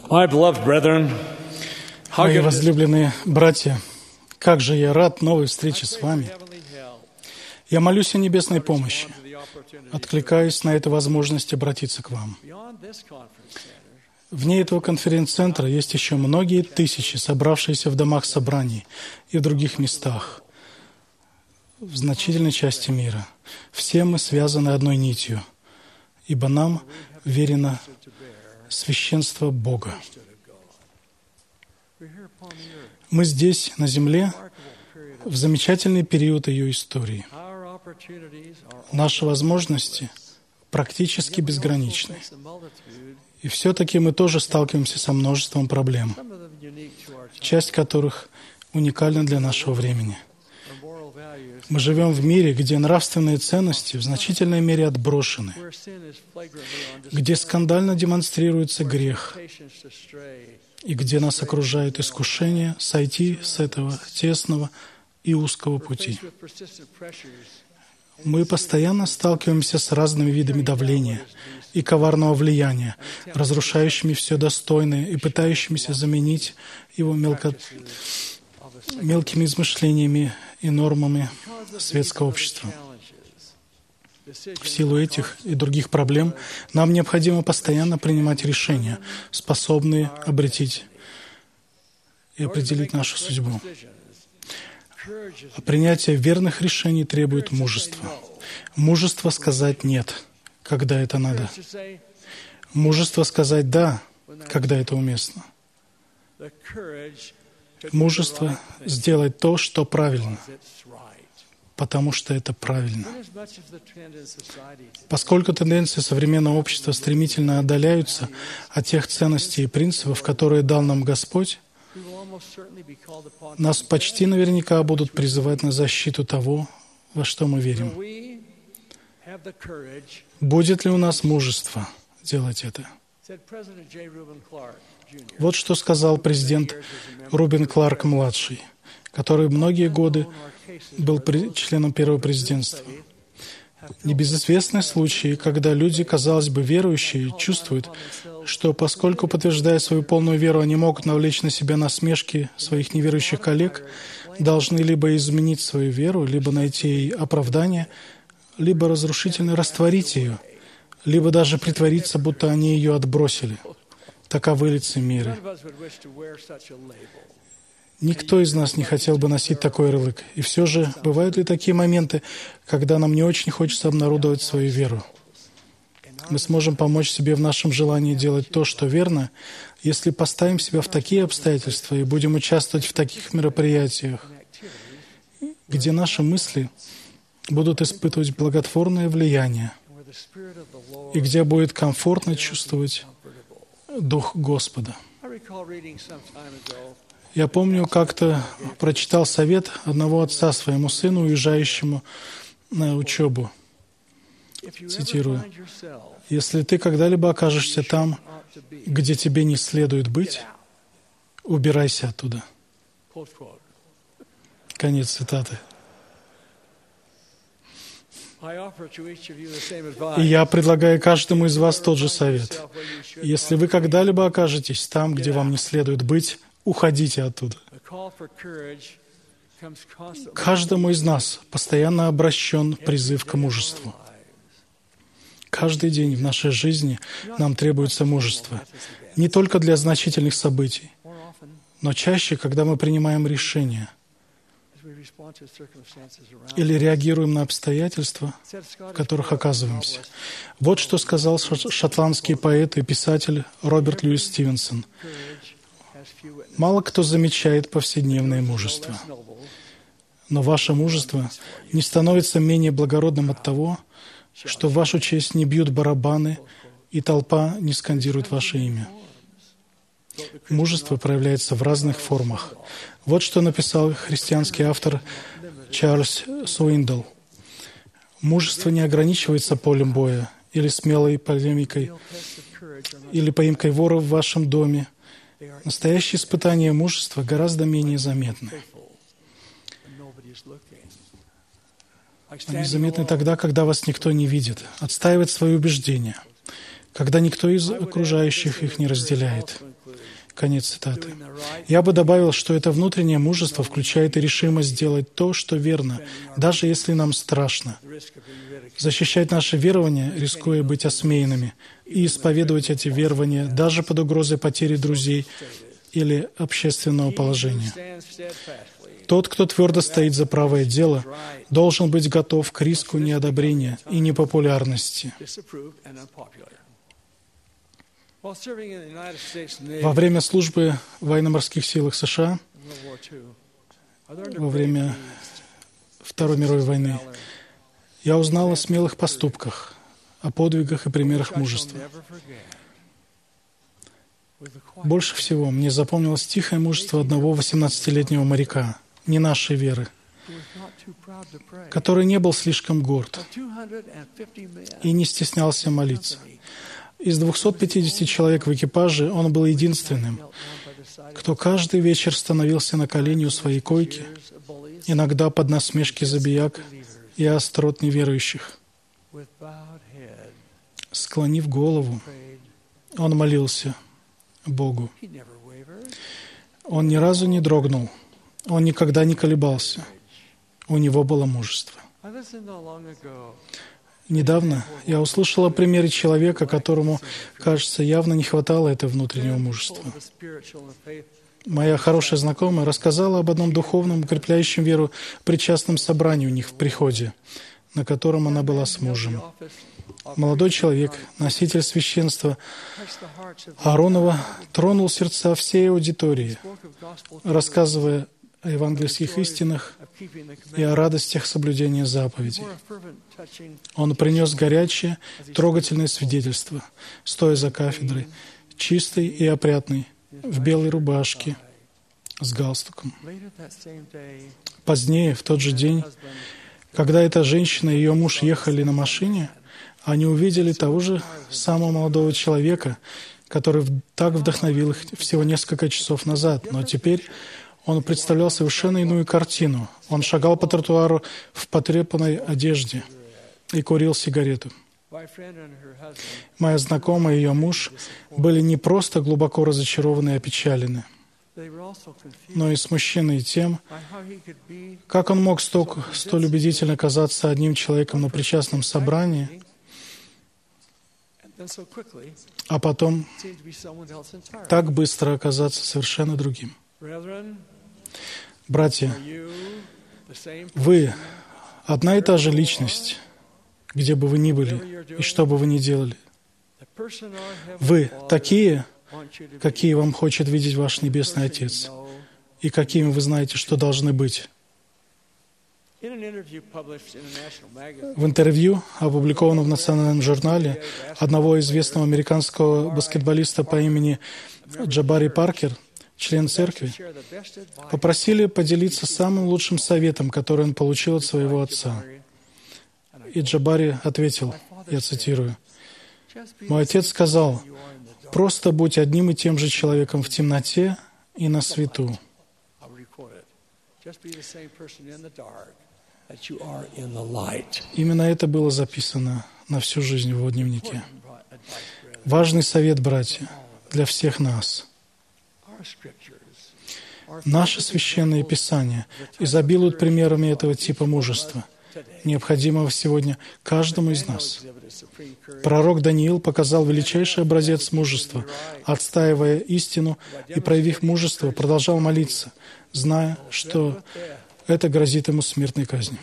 My beloved brethren, how Мои good it is возлюбленные братья, как же я рад новой встрече с вами. Я молюсь о небесной помощи, откликаюсь на эту возможность обратиться к вам. Вне этого конференц-центра есть еще многие тысячи, собравшиеся в домах собраний и в других местах, в значительной части мира. Все мы связаны одной нитью, ибо нам верено священство Бога. Мы здесь, на земле, в замечательный период ее истории. Наши возможности практически безграничны. И все-таки мы тоже сталкиваемся со множеством проблем, часть которых уникальна для нашего времени. Мы живем в мире, где нравственные ценности в значительной мере отброшены, где скандально демонстрируется грех, и где нас окружает искушение сойти с этого тесного и узкого пути. Мы постоянно сталкиваемся с разными видами давления и коварного влияния, разрушающими все достойное и пытающимися заменить его мелкими измышлениями и нормами светского общества. В силу этих и других проблем нам необходимо постоянно принимать решения, способные обретить и определить нашу судьбу. А принятие верных решений требует мужества. Мужество сказать «нет», когда это надо. Мужество сказать «да», когда это уместно. Мужество сделать то, что правильно, потому что это правильно. Поскольку тенденции современного общества стремительно отдаляются от тех ценностей и принципов, которые дал нам Господь, нас почти наверняка будут призывать на защиту того, во что мы верим. Будет ли у нас мужество делать это? Вот что сказал президент Рубен Кларк-младший, который многие годы был членом первого президентства. Небезызвестны случаи, когда люди, казалось бы, верующие, чувствуют, что поскольку, подтверждая свою полную веру, они могут навлечь на себя насмешки своих неверующих коллег, должны либо изменить свою веру, либо найти ей оправдание, либо разрушительно растворить ее, либо даже притвориться, будто они ее отбросили. Таковы лицемеры. Никто из нас не хотел бы носить такой ярлык. И все же, бывают ли такие моменты, когда нам не очень хочется обнародовать свою веру? Мы сможем помочь себе в нашем желании делать то, что верно, если поставим себя в такие обстоятельства и будем участвовать в таких мероприятиях, где наши мысли будут испытывать благотворное влияние и где будет комфортно чувствовать Дух Господа. Я помню, как-то прочитал совет одного отца своему сыну, уезжающему на учебу. Цитирую: «Если ты когда-либо окажешься там, где тебе не следует быть, убирайся оттуда». Конец цитаты. И я предлагаю каждому из вас тот же совет. Если вы когда-либо окажетесь там, где вам не следует быть, уходите оттуда. Каждому из нас постоянно обращен призыв к мужеству. Каждый день в нашей жизни нам требуется мужество. Не только для значительных событий, но чаще, когда мы принимаем решения или реагируем на обстоятельства, в которых оказываемся. Вот что сказал шотландский поэт и писатель Роберт Льюис Стивенсон. «Мало кто замечает повседневное мужество, но ваше мужество не становится менее благородным от того, что в вашу честь не бьют барабаны и толпа не скандирует ваше имя». Мужество проявляется в разных формах. Вот что написал христианский автор Чарльз Суиндл. «Мужество не ограничивается полем боя или смелой полемикой, или поимкой вора в вашем доме. Настоящие испытания мужества гораздо менее заметны. Они заметны тогда, когда вас никто не видит, отстаивать свои убеждения, когда никто из окружающих их не разделяет. Конец цитаты. Я бы добавил, что это внутреннее мужество включает и решимость сделать то, что верно, даже если нам страшно. Защищать наши верования, рискуя быть осмеянными, и исповедовать эти верования даже под угрозой потери друзей или общественного положения. Тот, кто твердо стоит за правое дело, должен быть готов к риску неодобрения и непопулярности. Во время службы в военно-морских силах США, во время Второй мировой войны, я узнал о смелых поступках, о подвигах и примерах мужества. Больше всего мне запомнилось тихое мужество одного 18-летнего моряка, не нашей веры, который не был слишком горд и не стеснялся молиться. Из 250 человек в экипаже он был единственным, кто каждый вечер становился на колени у своей койки, иногда под насмешки забияк и острот неверующих. Склонив голову, он молился Богу. Он ни разу не дрогнул, он никогда не колебался. У него было мужество. Недавно я услышал о примере человека, которому, кажется, явно не хватало этого внутреннего мужества. Моя хорошая знакомая рассказала об одном духовном, укрепляющем веру причастном собрании у них в приходе, на котором она была с мужем. Молодой человек, носитель священства Ааронова, тронул сердца всей аудитории, рассказывая о евангельских истинах и о радостях соблюдения заповедей. Он принес горячее, трогательное свидетельство, стоя за кафедрой, чистый и опрятный, в белой рубашке, с галстуком. Позднее, в тот же день, когда эта женщина и ее муж ехали на машине, они увидели того же самого молодого человека, который так вдохновил их всего несколько часов назад, но теперь он представлял совершенно иную картину. Он шагал по тротуару в потрепанной одежде и курил сигарету. Моя знакомая и ее муж были не просто глубоко разочарованы и опечалены, но и смущены тем, как он мог столь убедительно казаться одним человеком на причастном собрании, а потом так быстро оказаться совершенно другим. Братья, вы одна и та же личность, где бы вы ни были и что бы вы ни делали. Вы такие, какие вам хочет видеть ваш Небесный Отец, и какими вы знаете, что должны быть. В интервью, опубликованном в национальном журнале, одного известного американского баскетболиста по имени Джабари Паркер, член церкви, попросили поделиться самым лучшим советом, который он получил от своего отца. И Джабари ответил, я цитирую, «Мой отец сказал, просто будь одним и тем же человеком в темноте и на свету». Именно это было записано на всю жизнь в его дневнике. Важный совет, братья, для всех нас. Наши священные писания изобилуют примерами этого типа мужества, необходимого сегодня каждому из нас. Пророк Даниил показал величайший образец мужества, отстаивая истину и, проявив мужество, продолжал молиться, зная, что это грозит ему смертной казнью.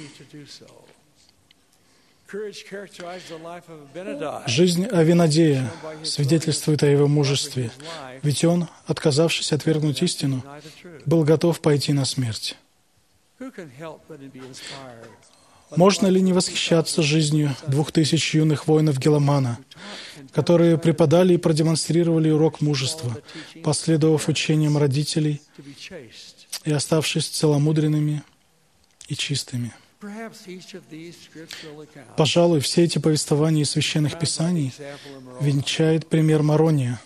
Жизнь Авинадея свидетельствует о его мужестве, ведь он, отказавшись отвергнуть истину, был готов пойти на смерть. Можно ли не восхищаться жизнью 2000 юных воинов Геламана, которые преподали и продемонстрировали урок мужества, последовав учениям родителей и оставшись целомудренными и чистыми? Пожалуй, все эти повествования из священных писаний венчает пример Морония,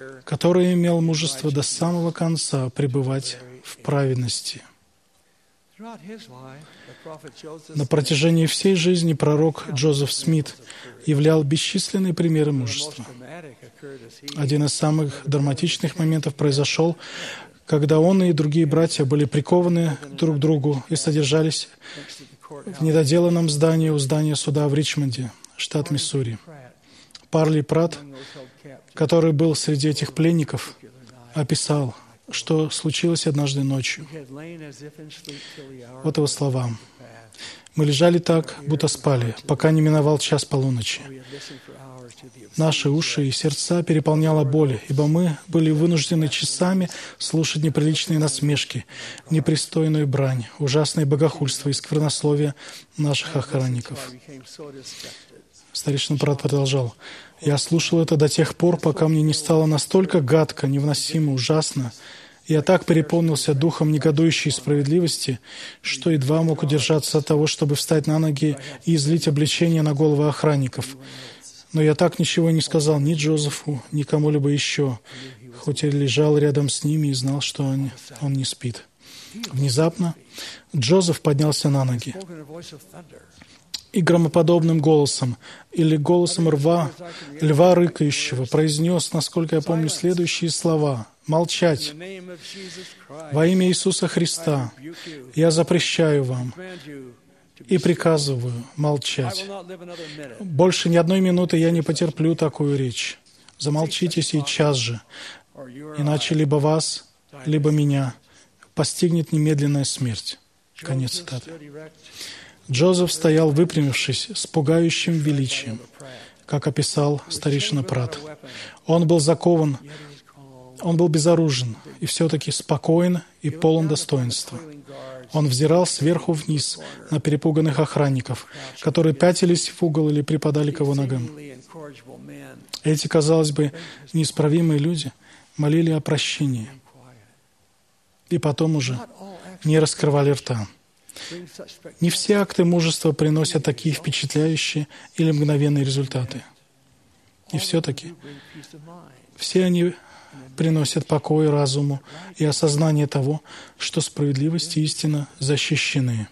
который имел мужество до самого конца пребывать в праведности. На протяжении всей жизни пророк Джозеф Смит являл бесчисленные примеры мужества. Один из самых драматичных моментов произошел, когда он и другие братья были прикованы друг к другу и содержались в недоделанном здании у здания суда в Ричмонде, штат Миссури. Парли Пратт, который был среди этих пленников, описал, что случилось однажды ночью. Вот его слова. «Мы лежали так, будто спали, пока не миновал час полуночи. Наши уши и сердца переполняла боль, ибо мы были вынуждены часами слушать неприличные насмешки, непристойную брань, ужасное богохульство и сквернословие наших охранников». Старейшина Пратт продолжал. «Я слушал это до тех пор, пока мне не стало настолько гадко, невыносимо, ужасно. Я так переполнился духом негодующей справедливости, что едва мог удержаться от того, чтобы встать на ноги и излить обличение на головы охранников. Но я так ничего и не сказал ни Джозефу, ни кому-либо еще, хоть и лежал рядом с ними и знал, что он не спит». Внезапно Джозеф поднялся на ноги и громоподобным голосом или голосом льва рыкающего произнес, насколько я помню, следующие слова: «Молчать! Во имя Иисуса Христа я запрещаю вам и приказываю молчать. Больше ни одной минуты я не потерплю такую речь. Замолчите сейчас же, иначе либо вас, либо меня постигнет немедленная смерть». Конец цитаты. Джозеф стоял, выпрямившись, с пугающим величием, как описал старейшина Пратт. Он был закован, он был безоружен и все-таки спокоен и полон достоинства. Он взирал сверху вниз на перепуганных охранников, которые пятились в угол или припадали к его ногам. Эти, казалось бы, неисправимые люди молили о прощении и потом уже не раскрывали рта. Не все акты мужества приносят такие впечатляющие или мгновенные результаты. И все-таки все они приносят покой разуму и осознание того, что справедливость и истина защищены.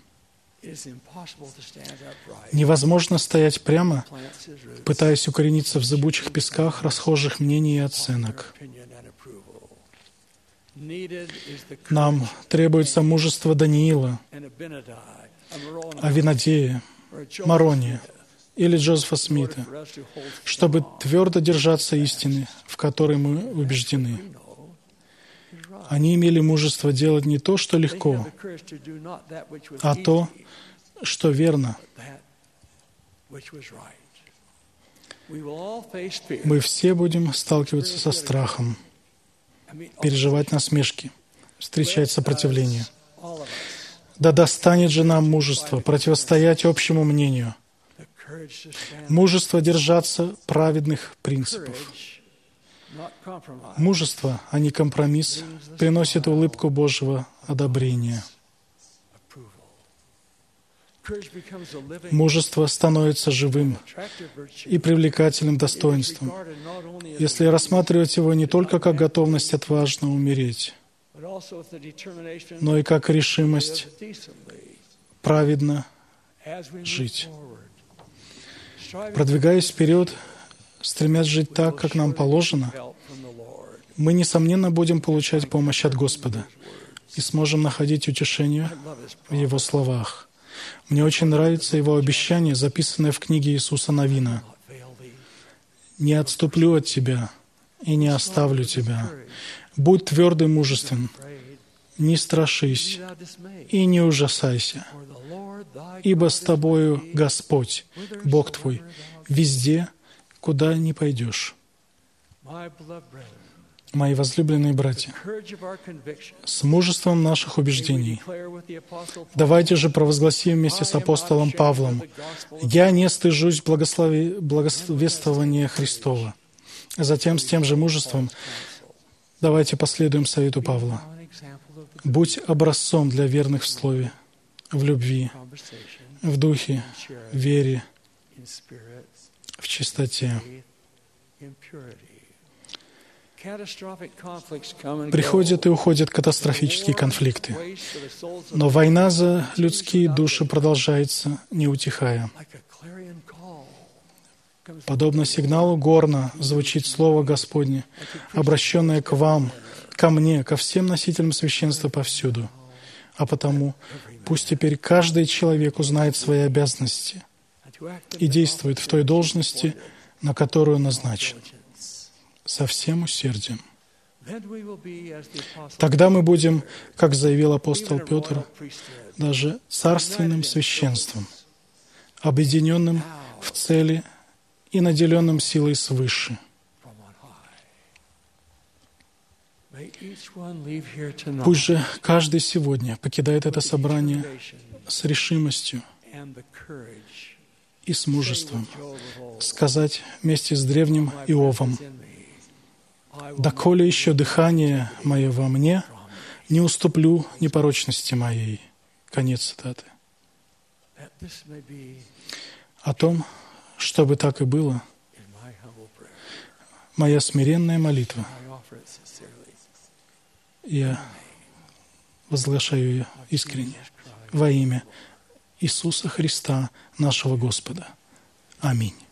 Невозможно стоять прямо, пытаясь укорениться в зыбучих песках расхожих мнений и оценок. Нам требуется мужество Даниила, Авинадея, Марония или Джозефа Смита, чтобы твердо держаться истины, в которой мы убеждены. Они имели мужество делать не то, что легко, а то, что верно. Мы все будем сталкиваться со страхом, переживать насмешки, встречать сопротивление. Да достанет же нам мужество противостоять общему мнению, мужество держаться праведных принципов. Мужество, а не компромисс, приносит улыбку Божьего одобрения. Мужество становится живым и привлекательным достоинством, если рассматривать его не только как готовность отважно умереть, но и как решимость праведно жить. Продвигаясь вперед, стремясь жить так, как нам положено, мы, несомненно, будем получать помощь от Господа и сможем находить утешение в Его словах. Мне очень нравится Его обещание, записанное в книге Иисуса Навина. «Не отступлю от тебя и не оставлю тебя. Будь тверд и мужествен, не страшись и не ужасайся, ибо с тобою Господь, Бог твой, везде, куда ни пойдешь». Мои возлюбленные братья, с мужеством наших убеждений давайте же провозгласим вместе с апостолом Павлом: «Я не стыжусь благовествования Христова». Затем с тем же мужеством давайте последуем совету Павла. «Будь образцом для верных в слове, в любви, в духе, в вере, в чистоте». Приходят и уходят катастрофические конфликты, но война за людские души продолжается, не утихая. Подобно сигналу горна звучит Слово Господне, обращенное к вам, ко мне, ко всем носителям священства повсюду. А потому пусть теперь каждый человек узнает свои обязанности и действует в той должности, на которую назначен, со всем усердием. Тогда мы будем, как заявил апостол Петр, даже царственным священством, объединенным в цели и наделенным силой свыше. Пусть же каждый сегодня покидает это собрание с решимостью и с мужеством сказать вместе с древним Иовом: «Доколе еще дыхание мое во мне, не уступлю непорочности моей». Конец цитаты. О том, чтобы так и было, моя смиренная молитва. Я возглашаю ее искренне во имя Иисуса Христа, нашего Господа. Аминь.